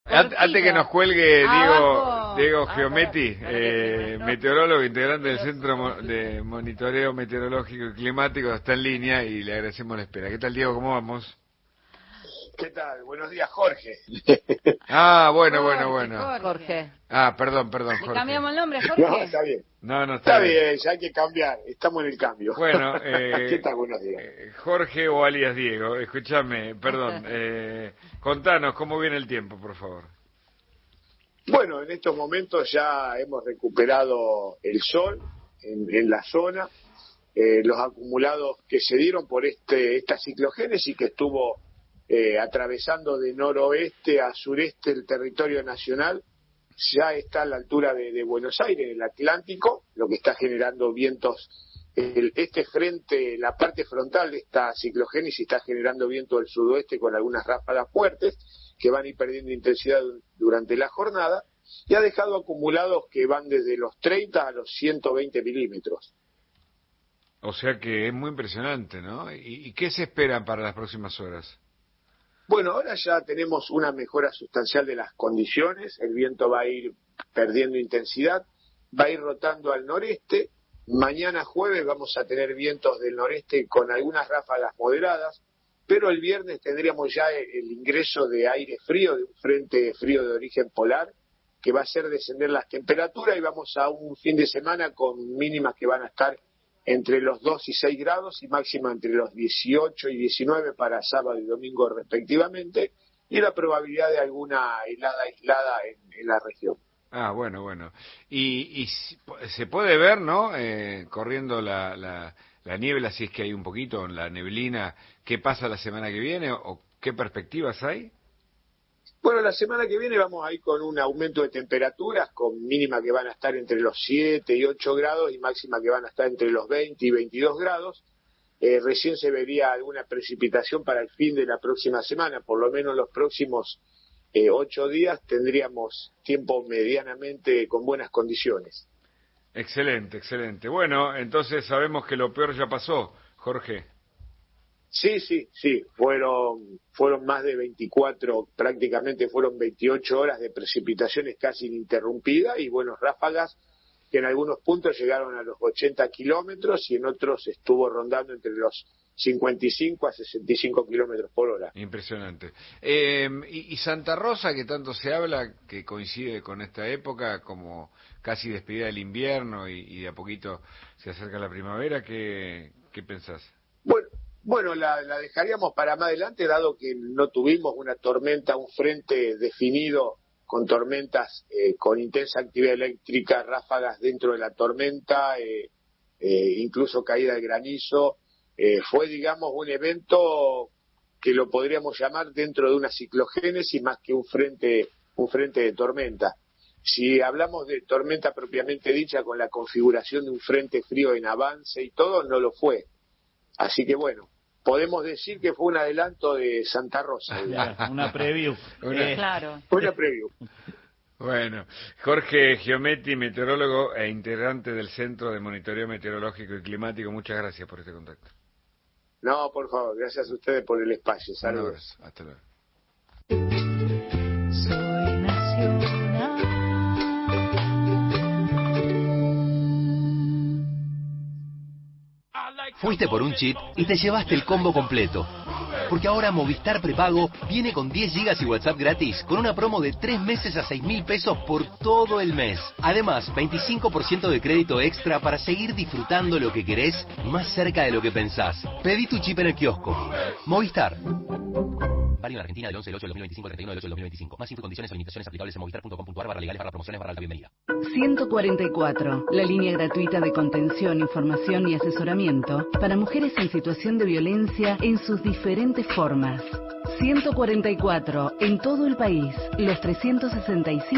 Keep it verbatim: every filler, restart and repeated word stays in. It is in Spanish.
Antes que nos cuelgue Abajo. Diego, Diego Ah, Geometti, para, para que eh, se meteorólogo, integrante del Centro Mo- de Monitoreo Meteorológico y Climático, está en línea y le agradecemos la espera. ¿Qué tal, Diego? ¿Cómo vamos? ¿Qué tal? Buenos días, Jorge. Ah, bueno, Jorge, bueno, bueno. Jorge. Jorge. Ah, perdón, perdón, ¿Le Jorge. cambiamos el nombre, Jorge? No, está bien. No, no está, Está bien. bien, ya hay que cambiar. Estamos en el cambio. Bueno, eh, ¿Qué tal? Buenos días. eh, Jorge o alias Diego, escúchame, perdón, eh, contanos cómo viene el tiempo, por favor. Bueno, en estos momentos ya hemos recuperado el sol en, en la zona. Eh, los acumulados que se dieron por este esta ciclogénesis que estuvo eh, atravesando de noroeste a sureste el territorio nacional, ya está a la altura de, de Buenos Aires, en el Atlántico, lo que está generando vientos. El, este frente, la parte frontal de esta ciclogénesis está generando viento del sudoeste con algunas ráfagas fuertes que van a ir perdiendo intensidad durante la jornada y ha dejado acumulados que van desde los treinta a los ciento veinte milímetros. O sea que es muy impresionante, ¿no? ¿Y, y qué se espera para las próximas horas? Bueno, ahora ya tenemos una mejora sustancial de las condiciones, el viento va a ir perdiendo intensidad, va a ir rotando al noreste, mañana jueves vamos a tener vientos del noreste con algunas ráfagas moderadas, pero el viernes tendríamos ya el, el ingreso de aire frío, de un frente frío de origen polar, que va a hacer descender las temperaturas y vamos a un fin de semana con mínimas que van a estar entre los dos y seis grados y máxima entre los dieciocho y diecinueve para sábado y domingo respectivamente, y la probabilidad de alguna helada aislada en, en la región. Ah, bueno, bueno. Y, y se puede ver, ¿no? Eh, corriendo la, la, la niebla, si es que hay un poquito, la neblina, ¿qué pasa la semana que viene o qué perspectivas hay? Bueno, la semana que viene vamos a ir con un aumento de temperaturas, con mínima que van a estar entre los siete y ocho grados y máxima que van a estar entre los veinte y veintidós grados. Eh, recién se vería alguna precipitación para el fin de la próxima semana, por lo menos los próximos eh, ocho días tendríamos tiempo medianamente con buenas condiciones. Excelente, excelente. Bueno, entonces sabemos que lo peor ya pasó, Jorge. Sí, sí, sí, fueron fueron más de veinticuatro, prácticamente fueron veintiocho horas de precipitaciones casi ininterrumpidas y buenos ráfagas que en algunos puntos llegaron a los ochenta kilómetros y en otros estuvo rondando entre los cincuenta y cinco a sesenta y cinco kilómetros por hora. Impresionante. Eh, y, y Santa Rosa, que tanto se habla, que coincide con esta época como casi despedida del invierno y, y de a poquito se acerca la primavera, ¿qué, qué pensás? Bueno, Bueno, la, la dejaríamos para más adelante, dado que no tuvimos una tormenta, un frente definido con tormentas eh, con intensa actividad eléctrica, ráfagas dentro de la tormenta, eh, eh, incluso caída de granizo. Eh, fue, digamos, un evento que lo podríamos llamar dentro de una ciclogénesis más que un frente, un frente de tormenta. Si hablamos de tormenta propiamente dicha, con la configuración de un frente frío en avance y todo, no lo fue. Así que bueno, podemos decir que fue un adelanto de Santa Rosa. Una preview. Una, Eh, Claro. Una preview. Bueno, Jorge Geometti, meteorólogo e integrante del Centro de Monitoreo Meteorológico y Climático, muchas gracias por este contacto. No, por favor, gracias a ustedes por el espacio. Un Saludos. abrazo, hasta luego. Soy nacional. Fuiste por un chip y te llevaste el combo completo. Porque ahora Movistar Prepago viene con diez gigas y WhatsApp gratis, con una promo de tres meses a seis mil pesos por todo el mes. Además, veinticinco por ciento de crédito extra para seguir disfrutando lo que querés más cerca de lo que pensás. Pedí tu chip en el kiosco. Movistar. Válido en Argentina del once del ocho del dos mil veinticinco al treinta y uno del ocho del dos mil veinticinco. Más info y condiciones o limitaciones aplicables en movistar punto com punto ar barra legales barra promociones barra alta bienvenida. ciento cuarenta y cuatro, la línea gratuita de contención, información y asesoramiento para mujeres en situación de violencia en sus diferentes formas. ciento cuarenta y cuatro, en todo el país, los trescientos sesenta y cinco